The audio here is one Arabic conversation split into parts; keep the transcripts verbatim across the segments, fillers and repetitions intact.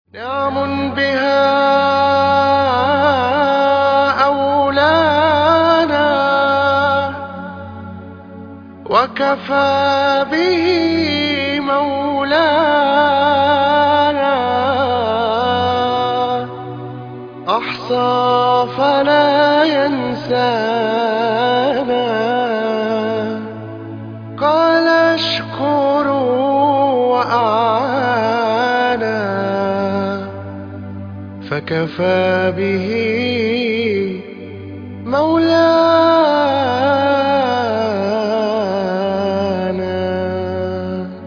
نعم بها أولانا وكفى به مولانا أحصى فلا ينسانا قال اشكروا وأعانا فكفى به مولانا.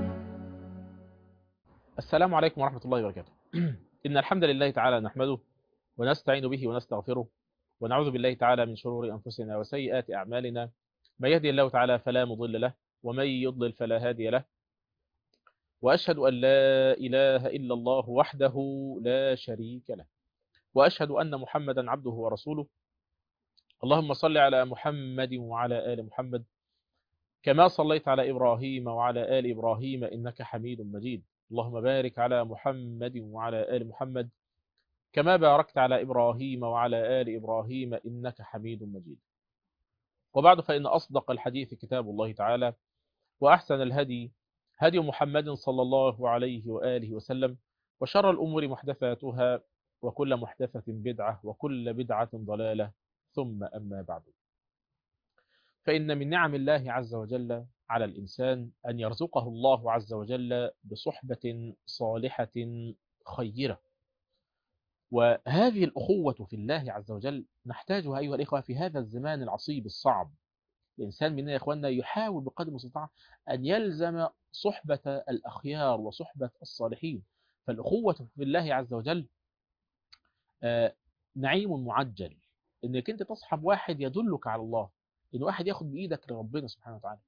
السلام عليكم ورحمة الله وبركاته. إن الحمد لله تعالى نحمده ونستعين به ونستغفره ونعوذ بالله تعالى من شرور أنفسنا وسيئات أعمالنا. من يهدي الله تعالى فلا مضل له ومن يضلل فلا هادي له، وأشهد أن لا إله إلا الله وحده لا شريك له، وأشهد أن محمدا عبده ورسوله. اللهم صل على محمد وعلى آل محمد كما صليت على إبراهيم وعلى آل إبراهيم إنك حميد مجيد. اللهم بارك على محمد وعلى آل محمد كما باركت على إبراهيم وعلى آل إبراهيم إنك حميد مجيد. وبعد، فإن أصدق الحديث كتاب الله تعالى، وأحسن الهدي هدي محمد صلى الله عليه وآله وسلم، وشر الأمور محدثاتها، وكل محدثة بدعة، وكل بدعة ضلالة، ثم أما بعد. فإن من نعم الله عز وجل على الإنسان أن يرزقه الله عز وجل بصحبة صالحة خيرة. وهذه الأخوة في الله عز وجل نحتاجها أيها الإخوة في هذا الزمان العصيب الصعب. الإنسان مننا يا إخواننا يحاول بقدر المستطاع أن يلزم صحبة الأخيار وصحبة الصالحين. فالأخوة في الله عز وجل آه نعيم معجل، إنك أنت تصحب واحد يدلك على الله، إن واحد ياخد بإيدك لربنا سبحانه وتعالى.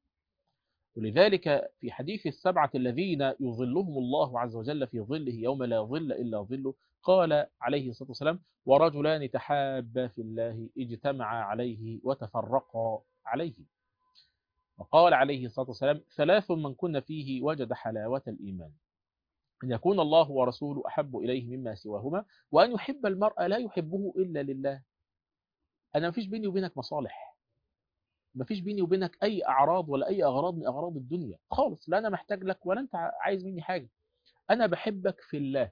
ولذلك في حديث السبعة الذين يظلهم الله عز وجل في ظله يوم لا ظل إلا ظله، قال عليه الصلاة والسلام: ورجلان تحابا في الله اجتمعا عليه وتفرقا عليه. وقال عليه الصلاة والسلام: ثلاث من كن فيه وجد حلاوة الإيمان، أن يكون الله ورسوله أحب إليه مما سواهما، وأن يحب المرء لا يحبه إلا لله. أنا مفيش بيني وبينك مصالح، مفيش بيني وبينك أي أعراض ولا أي أغراض من أغراض الدنيا خالص، لا أنا محتاج لك ولا أنت عايز مني حاجة. أنا بحبك في الله.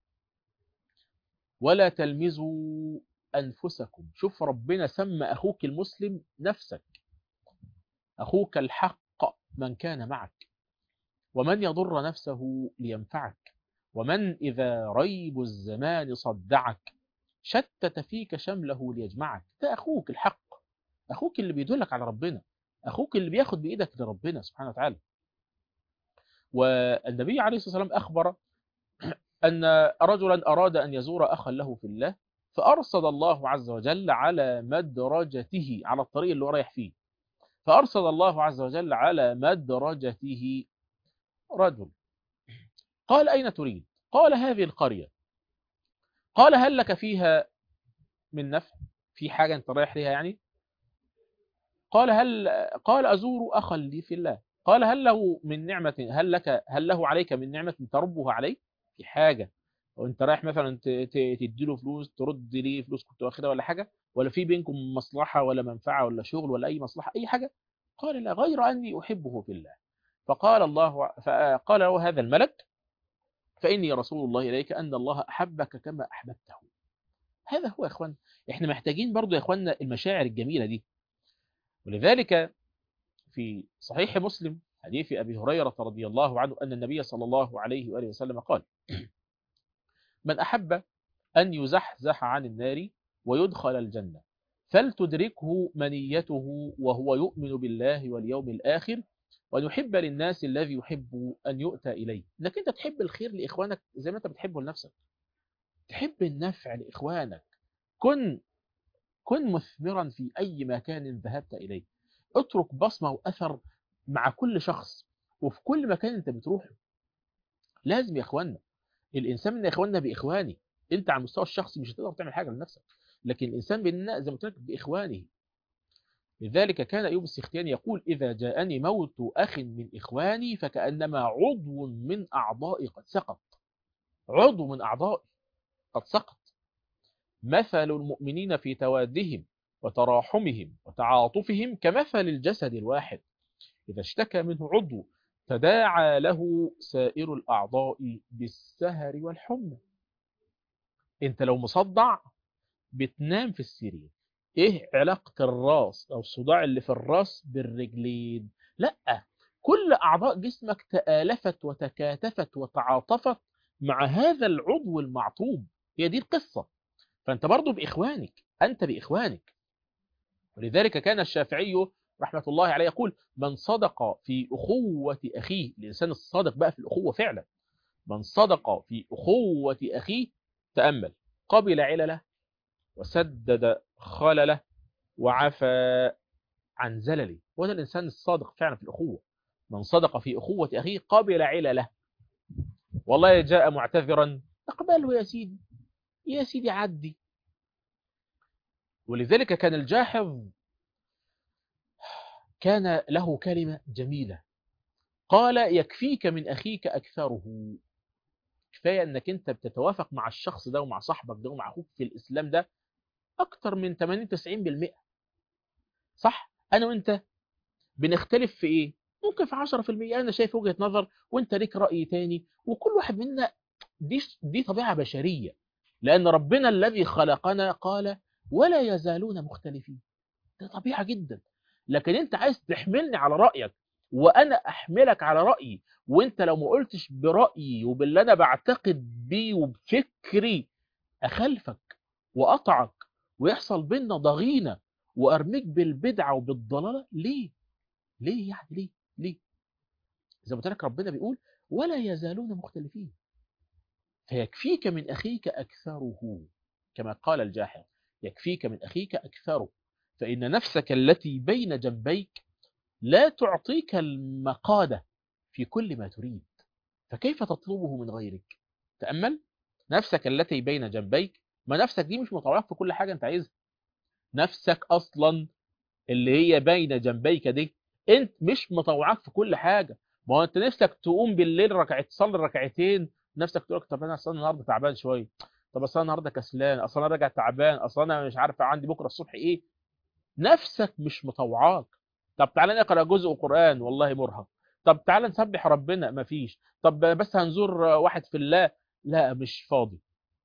ولا تلمزوا أنفسكم. شوف ربنا سمى أخوك المسلم نفسك، أخوك الحق من كان معك، ومن يضر نفسه لينفعك، ومن إذا ريب الزمان صدعك شتت فيك شمله ليجمعك. ده أخوك الحق، أخوك اللي بيدلك على ربنا، أخوك اللي بياخد بإيدك لربنا سبحانه وتعالى. والنبي عليه الصلاة والسلام أخبر أن رجلا أراد أن يزور أخا له في الله، فأرصد الله عز وجل على مدرجته، على الطريق اللي هو رايح فيه، فأرصد الله عز وجل على مدرجته رجل. قال: أين تريد؟ قال: هذه القرية. قال: هل لك فيها من نفع؟ في حاجة أنت رايح ليها يعني؟ قال: هل قال: أزور أخا لي في الله. قال: هل له من نعمة هل لك هل له عليك من نعمة تربها عليه؟ في حاجة وانت رايح مثلا تديله فلوس، ترد ليه فلوس كنت واخدها ولا حاجة، ولا في بينكم مصلحة ولا منفعة ولا شغل ولا أي مصلحة أي حاجة؟ قال: لا، غير أني أحبه في الله. فقال الله فقال له هذا الملك: فإني رسول الله إليك أن الله أحبك كما أحببته. هذا هو يا إخوان، إحنا محتاجين برضو يا إخواننا المشاعر الجميلة دي. ولذلك في صحيح مسلم حديث أبي هريرة رضي الله عنه أن النبي صلى الله عليه وآله وسلم قال: من أحب أن يزحزح عن النار ويدخل الجنة فلتدركه منيته وهو يؤمن بالله واليوم الآخر، وأن يحب للناس الذي يحب أن يؤتى إليه. إنك أنت تحب الخير لإخوانك زي ما أنت بتحبه لنفسك، تحب النفع لإخوانك. كن كن مثمرا في أي مكان ذهبت إليه، اترك بصمة وأثر مع كل شخص وفي كل مكان أنت بتروحه. لازم يا إخواننا، الإنسان من إخواننا بإخوانه. أنت على المستوى الشخصي مش هتقدر تعمل حاجة لنفسك، لكن الإنسان بيننا زي ما قلت لك بإخوانه. لذلك كان أيوب السختياني يقول: إذا جاءني موت أخ من إخواني فكأنما عضو من أعضائي قد سقط. عضو من أعضائي قد سقط. مثل المؤمنين في توادهم وتراحمهم وتعاطفهم كمثل الجسد الواحد إذا اشتكى منه عضو تداعى له سائر الأعضاء بالسهر والحمى. انت لو مصدع بتنام في السرير، ايه علاقة الراس او الصداع اللي في الراس بالرجلين؟ لا، كل اعضاء جسمك تآلفت وتكاتفت وتعاطفت مع هذا العضو المعطوب. هي دي القصة. فانت برضو باخوانك، انت باخوانك. ولذلك كان الشافعي رحمة الله عليه يقول: من صدق في أخوة أخيه، الإنسان الصادق بقى في الأخوة فعلا، من صدق في أخوة أخيه تأمل قبل علله وسدد خلله وعفى عن زلله. وهذا الإنسان الصادق فعلا في الأخوة. من صدق في أخوة أخيه قبل علله. والله جاء معتذرا اقبله يا سيدي، يا سيدي عدي. ولذلك كان الجاحظ كان له كلمة جميلة، قال: يكفيك من أخيك أكثره. كفاية أنك أنت بتتوافق مع الشخص ده ومع صاحبك ده ومع أخوك في الإسلام ده أكتر من ثمانين تسعين بالمئة. صح؟ أنا وأنت بنختلف في إيه؟ ممكن في عشرة بالمئة أنا شايف وجهة نظر وأنت ليك رأي تاني، وكل واحد منا دي دي طبيعة بشرية، لأن ربنا الذي خلقنا قال: ولا يزالون مختلفين. ده طبيعة جدا. لكن أنت عايز تحملني على رأيك وأنا أحملك على رأيي، وأنت لو ما قلتش برأيي وباللي أنا بعتقد بيه وبفكري أخلفك وأطعك ويحصل بيننا ضغينة وأرميك بالبدعة وبالضلالة. ليه؟ ليه يعني؟ ليه؟ ليه؟ زي ما قلت لك ربنا بيقول: ولا يزالون مختلفين. فيكفيك من أخيك أكثره، كما قال الجاحظ: يكفيك من أخيك أكثره، فإن نفسك التي بين جنبيك لا تعطيك المقادة في كل ما تريد، فكيف تطلبه من غيرك؟ تأمل نفسك التي بين جنبيك. ما نفسك دي مش مطوعك في كل حاجة انت عايزها. نفسك أصلا اللي هي بين جنبيك دي انت مش مطوعك في كل حاجة. ما هو انت نفسك تقوم بالليل ركعة، تصلي ركعتين، نفسك تقول لك: طب انا اصلا النهارده تعبان شويه، طب اصلا النهارده كسلان، اصلا انا راجع تعبان، اصلا انا مش عارف عندي بكره الصبح ايه. نفسك مش مطوعاك. طب تعالى نقرا جزء قرآن، والله مرهق. طب تعالى نسبح ربنا، مفيش. طب بس هنزور واحد في الله، لا مش فاضي.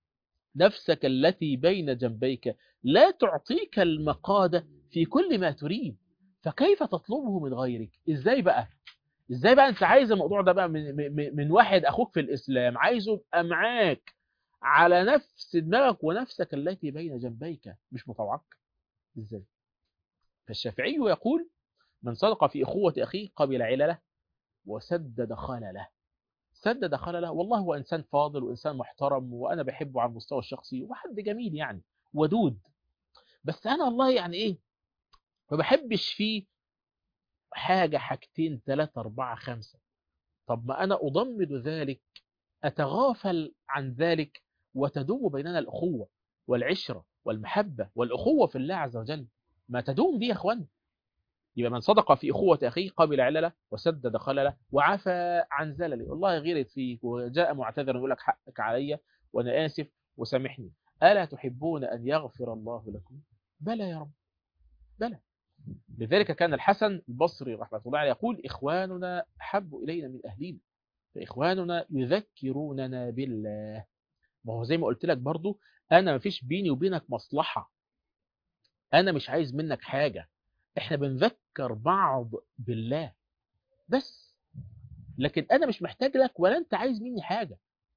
نفسك التي بين جنبيك لا تعطيك المقادة في كل ما تريد، فكيف تطلبه من غيرك؟ ازاي بقى؟ ازاي بقى انت عايز الموضوع ده بقى من, من, من واحد اخوك في الاسلام، عايزه يبقى معاك على نفس دماغك ونفسك التي بين جنبيك مش مطوعك؟ ازاي؟ فالشافعي يقول: من صدق في اخوة اخيه قبل علله وسدد خلله. سدد خلله، والله هو انسان فاضل وانسان محترم وانا بحبه على المستوى الشخصي وحد جميل يعني ودود، بس انا والله يعني ايه، ما بحبش فيه حاجة حاجتين ثلاثة أربعة خمسة. طب ما أنا أضمد ذلك، أتغافل عن ذلك، وتدوم بيننا الأخوة والعشرة والمحبة والأخوة في الله عز وجل. ما تدوم دي يا أخوان. يبقى من صدق في أخوة أخيه قبل علله وسدد خلله وعفى عن زلله. والله غيرت فيك وجاء معتذرا يقول لك: حقك عليا وأنا آسف وسامحني. ألا تحبون أن يغفر الله لكم؟ بلى يا رب، بلى. لذلك كان الحسن البصري رحمة الله عليه يقول: إخواننا أحب إلينا من أهلنا، فإخواننا يذكروننا بالله. ما هو زي ما قلت لك برضو، أنا مفيش بيني وبينك مصلحة، أنا مش عايز منك حاجة، إحنا بنذكر بعض بالله بس، لكن أنا مش محتاج لك ولا أنت عايز مني حاجة.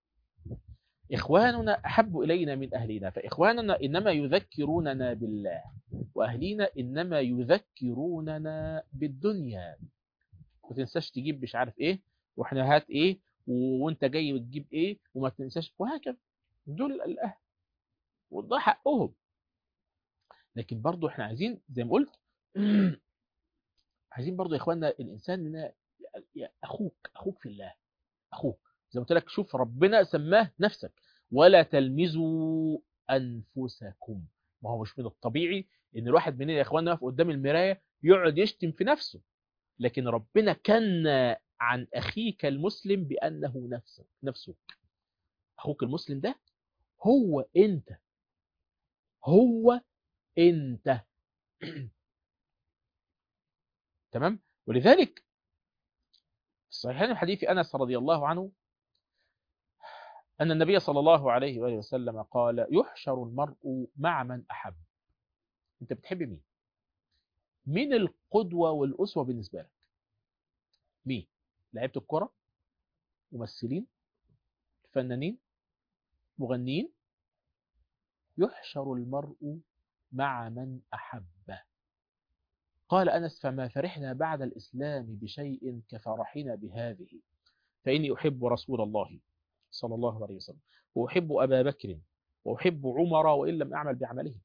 إخواننا أحب إلينا من أهلنا، فإخواننا إنما يذكروننا بالله، وأهلينا إنما يذكروننا بالدنيا. ما تنساش تجيب مش عارف إيه، وإحنا هات إيه، وأنت جاي بتجيب إيه، وما تنساش، وهكذا. دول الأهل وده حقهم. لكن برضو إحنا عايزين زي ما قلت عايزين برضو يا إخواننا الإنسان أخوك، أخوك في الله، أخوك زي ما قلت لك. شوف ربنا سماه نفسك: ولا تلمزوا أنفسكم. ما هو مش من الطبيعي إن الواحد مننا يا إخواننا يقف قدام المراية يقعد يشتم في نفسه، لكن ربنا كان عن أخيك المسلم بأنه نفسك نفسك. أخوك المسلم ده هو أنت، هو أنت. تمام. ولذلك في الصحيحين الحديث أنس رضي الله عنه أن النبي صلى الله عليه وآله وسلم قال: يحشر المرء مع من أحب. أنت بتحب مين؟ مين القدوة والأسوة بالنسبة لك؟ مين؟ لعيبة الكرة، ممثلين، فنانين، مغنيين؟ يحشر المرء مع من أحبه. قال أنس: فما فرحنا بعد الإسلام بشيء كفرحنا بهذه، فإني أحب رسول الله صلى الله عليه وسلم، وأحب أبا بكر، وأحب عمر وإن لم أعمل بعمله.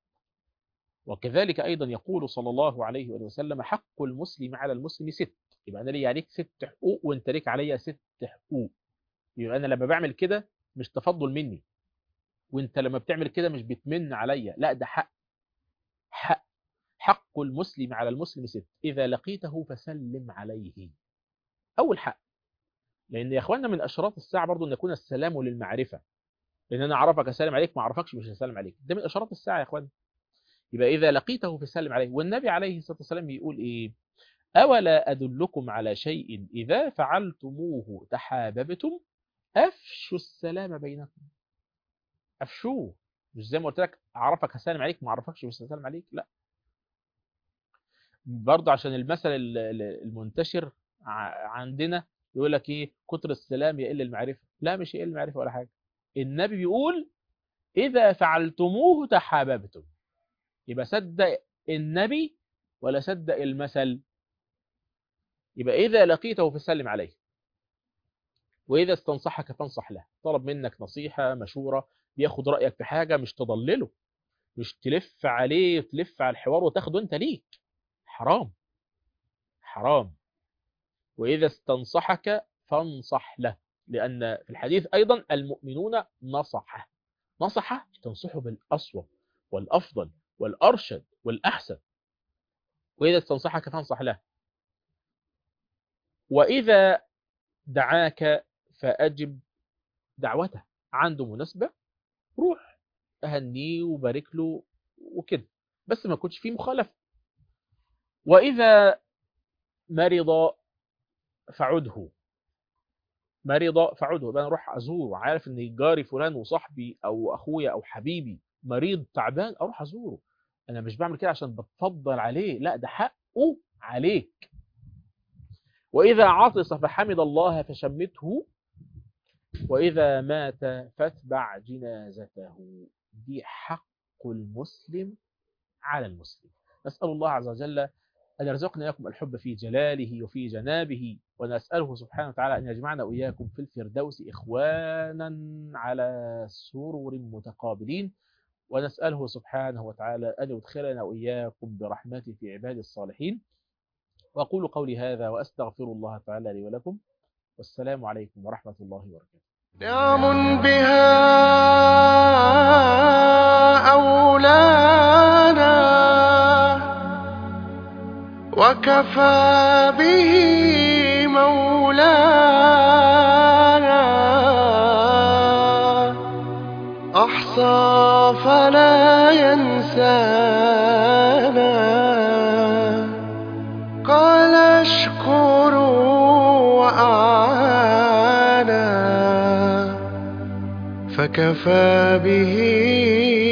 وكذلك أيضا يقول صلى الله عليه وسلم: حق المسلم على المسلم ست. يبقى أنا لي عليك ست حقوق وأنت ليك عليا ست حقوق. يبقى أنا لما بعمل كده مش تفضل مني، وأنت لما بتعمل كده مش بتمن عليا، لا ده حق. حق حق المسلم على المسلم ست: إذا لقيته فسلم عليه. أول حق، لأن يا أخواننا من أشراط الساعة برضو أن يكون السلام للمعرفة، لأن أنا أعرفك أسلم عليك، ما أعرفكش مش هسلم عليك. ده من أشراط الساعة يا أخوان. يبقى إذا لقيته فسلم عليه. والنبي عليه الصلاة والسلام يقول إيه؟ أولا أدلكم على شيء إذا فعلتموه تحاببتم أفشوا السلام بينكم. أفشوه، مش زي ما قلت لك أعرفك هسلم عليك، ما أعرفكش مش هسلم عليك، لا. برضه عشان المثل المنتشر عندنا يقول لك ايه؟ كتر السلام يقل المعرفة. لا، مش يقل المعرفة ولا حاجة. النبي بيقول إذا فعلتموه تحاببتم. يبقى صدق النبي ولا صدق المثل؟ يبقى إذا لقيته فسلم عليه، وإذا استنصحك فانصح له. طلب منك نصيحة مشورة، بياخد رأيك في حاجة، مش تضلله، مش تلف عليه وتلف على الحوار وتاخده انت ليك. حرام، حرام. وإذا استنصحك فانصح له، لأن في الحديث أيضا المؤمنون نصحه. نصحه تنصحه بالأصوب والأفضل والأرشد والأحسن. وإذا استنصحك فانصح له. وإذا دعاك فأجب دعوته. عنده مناسبة روح أهنيه وبارك له وكده، بس ما كنتش فيه مخالفة. وإذا مرض فعده. مريضة فعده، بقى اروح ازوره، عارف ان جاري فلان وصاحبي او اخويا او حبيبي مريض تعبان، اروح ازوره. انا مش بعمل كده عشان بتفضل عليه، لا ده حقه عليك. واذا عطس فحمد الله فشمته، واذا مات فاتبع جنازته. دي حق المسلم على المسلم. نسأل الله عز وجل أن يرزقنا إياكم الحب في جلاله وفي جنابه، ونسأله سبحانه وتعالى أن يجمعنا وإياكم في الفردوس إخوانا على سرر متقابلين، ونسأله سبحانه وتعالى أن يدخلنا وإياكم برحمته في عباد الصالحين. وأقول قولي هذا وأستغفر الله تعالى لي ولكم، والسلام عليكم ورحمة الله وبركاته. نعم بها أولانا وكفى به مولانا، أحصى فلا ينسانا، قال اشكروا وأعانا، فكفى به